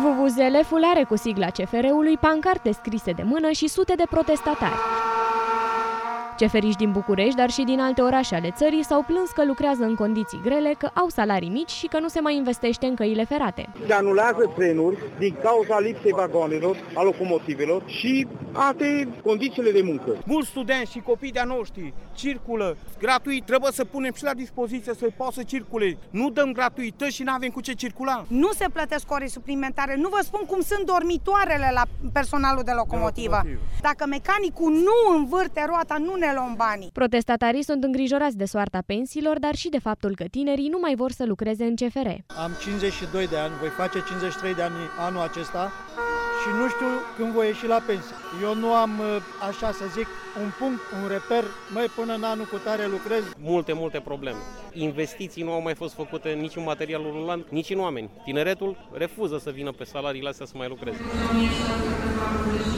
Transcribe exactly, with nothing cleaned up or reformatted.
Vuvuzele, fulare cu sigla C F R-ului, pancarte scrise de mână și sute de protestatari. Ceferiști din București, dar și din alte orașe ale țării s-au plâns că lucrează în condiții grele, că au salarii mici și că nu se mai investește în căile ferate. Se anulează trenuri din cauza lipsei vagoanelor, a locomotivelor și alte condițiile de muncă. Mulți studenți și copii de-a noștri circulă gratuit, trebuie să punem și la dispoziție să poată să circule. Nu dăm gratuități și nu avem cu ce circula. Nu se plătesc ore suplimentare, nu vă spun cum sunt dormitoarele la personalul de locomotivă. De Dacă mecanicul nu învârte roata, nu ne luăm banii. Protestatarii sunt îngrijorați de soarta pensiilor, dar și de faptul că tinerii nu mai vor să lucreze în C F R. Am cincizeci și doi de ani, voi face cincizeci și trei de ani anul acesta și nu știu când voi ieși la pensie. Eu nu am, așa să zic, un punct, un reper, mai până în anul cu tare lucrez. Multe, multe probleme. Investiții nu au mai fost făcute nici în materialul rulant, nici în oameni. Tineretul refuză să vină pe salariile astea să mai lucreze.